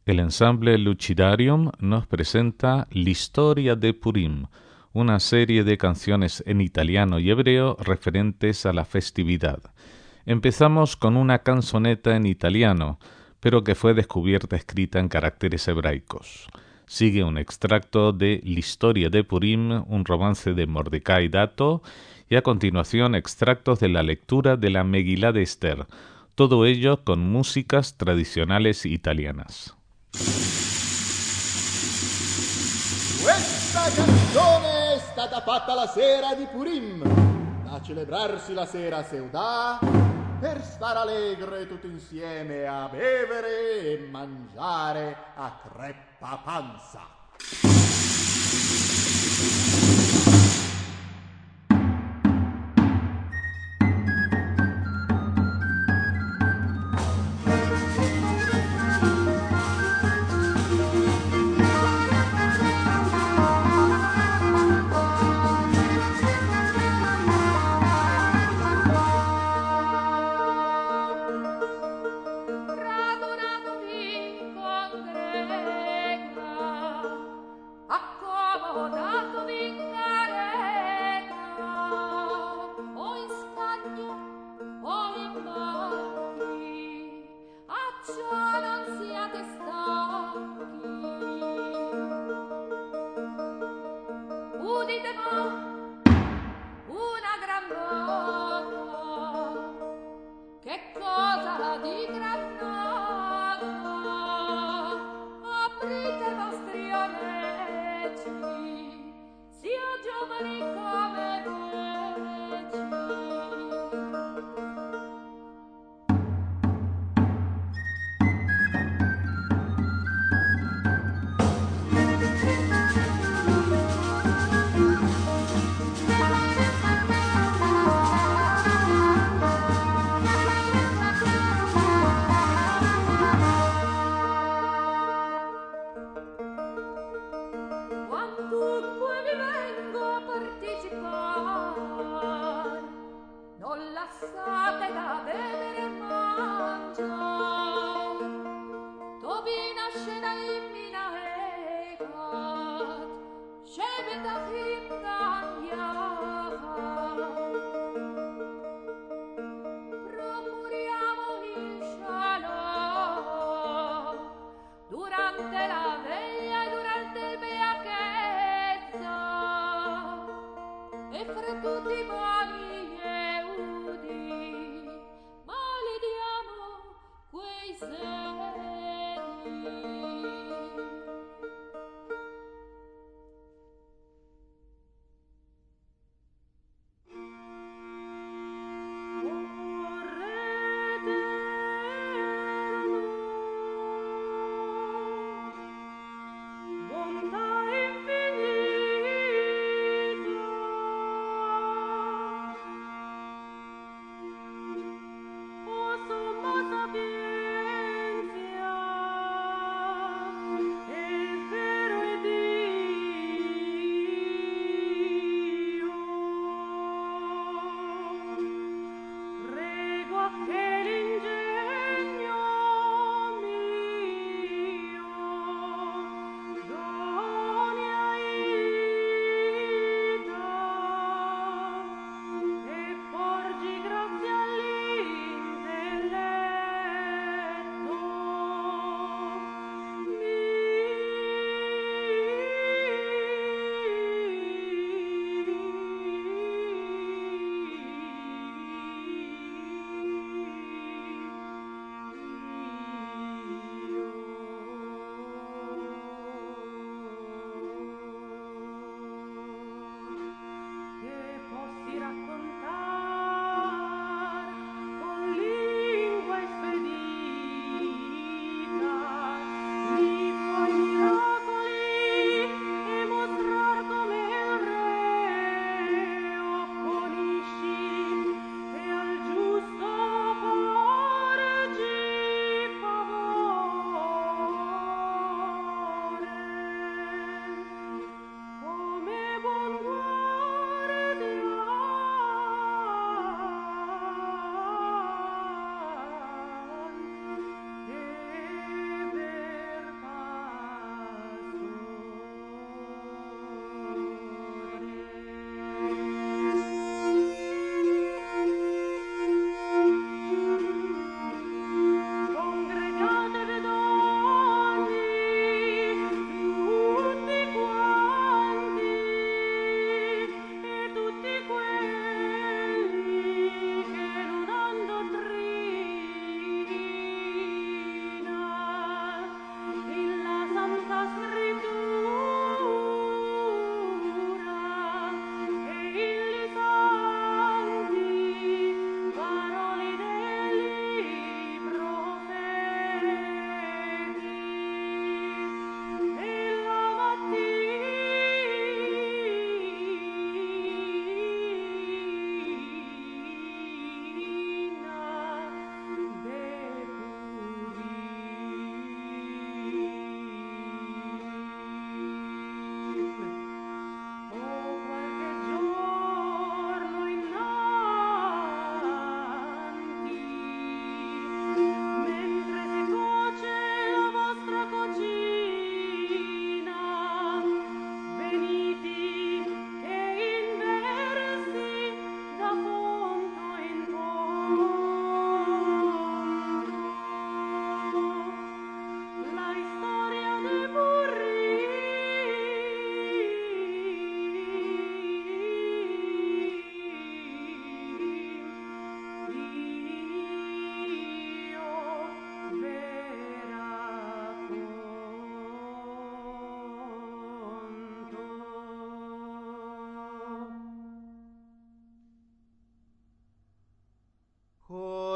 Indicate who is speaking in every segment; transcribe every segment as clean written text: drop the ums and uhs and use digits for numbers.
Speaker 1: El ensamble Lucidarium nos presenta l'Historia de Purim, una serie de canciones en italiano y hebreo referentes a la festividad. Empezamos con una canzoneta en italiano, pero que fue descubierta escrita en caracteres hebraicos. Sigue un extracto de l'Historia de Purim, un romance de Mordecai Dato, y a continuación extractos de la lectura de la Megilá de Esther, todo ello con músicas tradicionales italianas.
Speaker 2: Questa canzone è stata fatta la sera di Purim, da celebrarsi la sera Seudà, per stare allegre tutti insieme a bevere e mangiare a creppapanza.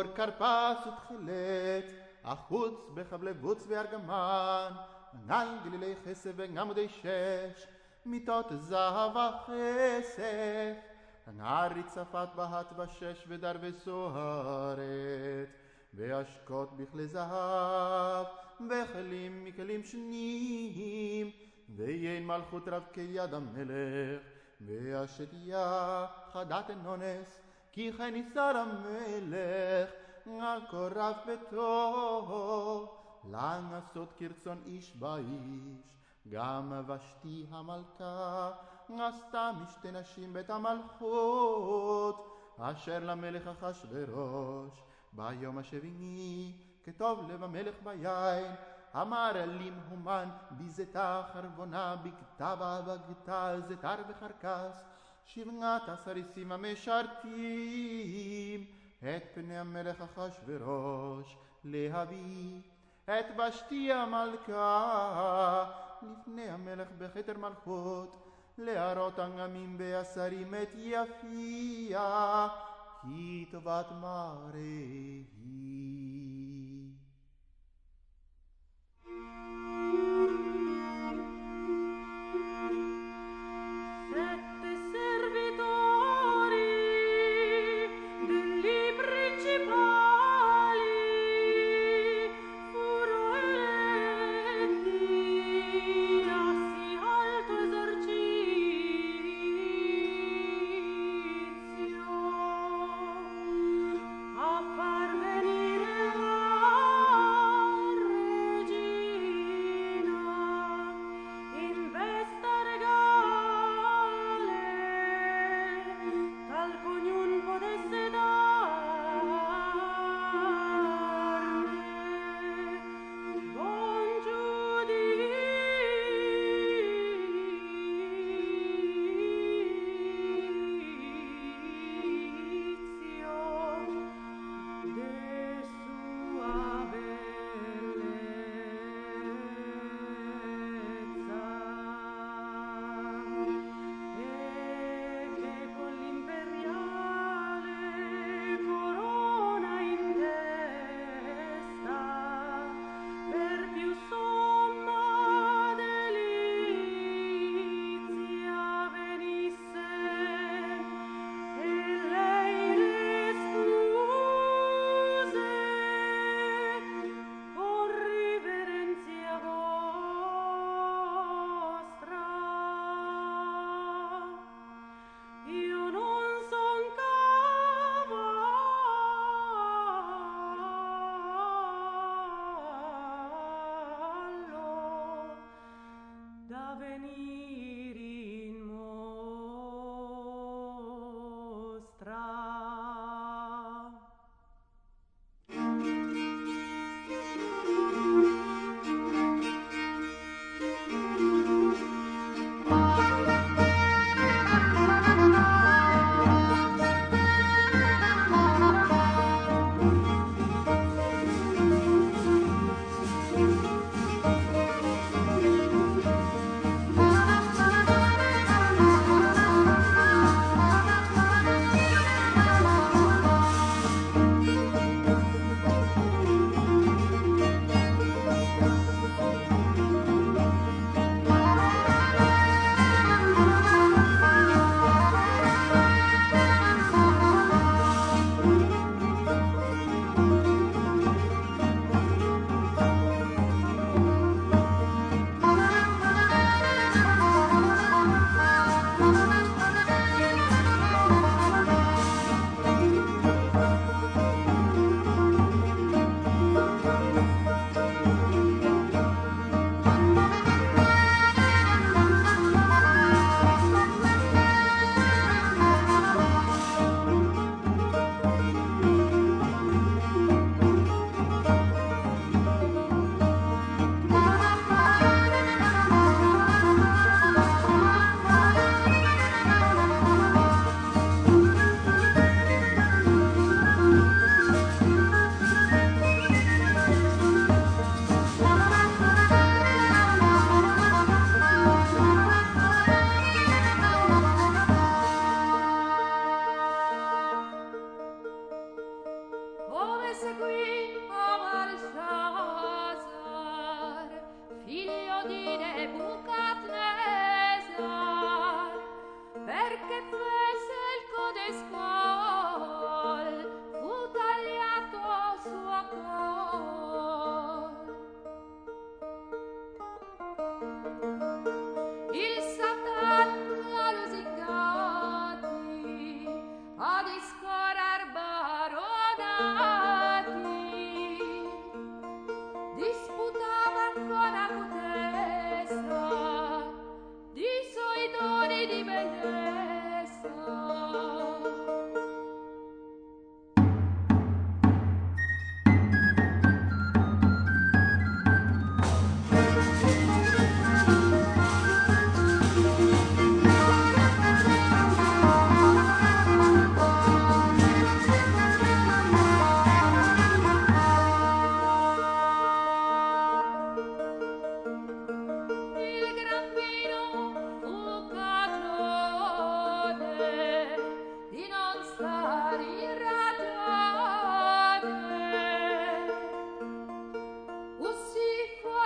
Speaker 2: כרפס ותכלת, החוץ בחבלבוץ וארגמן, עיניים גלילי חסף וגמודי שש, מיטות זהב החסף, הנערי צפת בהת בשש ודרבי סוהרת, והשקות בכלי זהב, וכלים מכלים שניים, ויין מלכות רב כיד המלך, והשתיה חדת אנונס, כי כן יסר המלך, על קורב ביתו, לעשות כרצון איש באיש, גם ושתי המלכה, עשתה משתי נשים בית המלכות, אשר למלך אחשוורוש, ביום השביעי, כתוב לב המלך ביין, אמר אלים הומן, ביזתה חרבונה, בכתבה בגתה זתר וחרקס, 17 המשרתים, את פני המלך אחשוורוש, להביא את ושתי המלכה, לפני המלך בכתר מלכות, להראות ענגמים בעשרים את יפיה, כי טובת מראה היא.
Speaker 3: Sette servitori degli principali furono eletti a sì alto esercizio, a far venire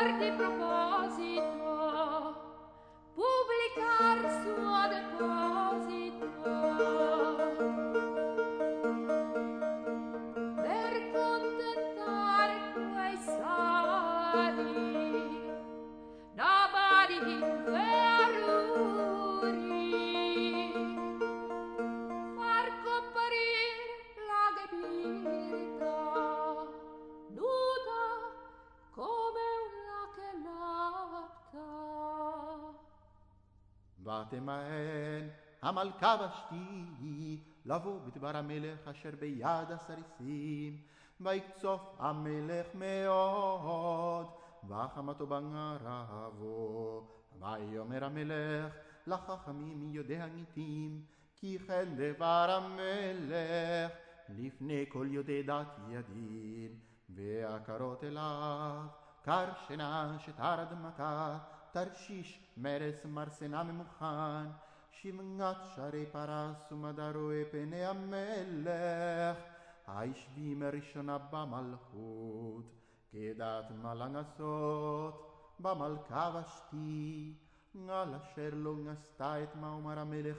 Speaker 3: di proposito pubblicar suo deposito per contentare quei sadi nobody veruri far comparire la gebirta nuda come una che lapta.
Speaker 2: ותמהן המלכה ושתי לבוא בדבר המלך אשר ביד הסריסים ויקצוף המלך מאוד וחמתו בנערבו ויאמר המלך לחכמים יודעי הגיטים כי כן דבר המלך לפני כל יודעי דת ידין והקרות אליו קר שינה שתר אדמתה תרשיש מרס מרסנה ממוכן שבעת שערי פרס ומדרועי פני המלך הישבים ראשונה במלכות כדת מלה נסות במלכה ושתי על אשר לא נסתה את מאמר המלך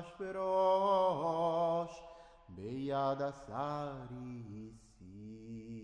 Speaker 2: אחשוורוש ביד הסריסים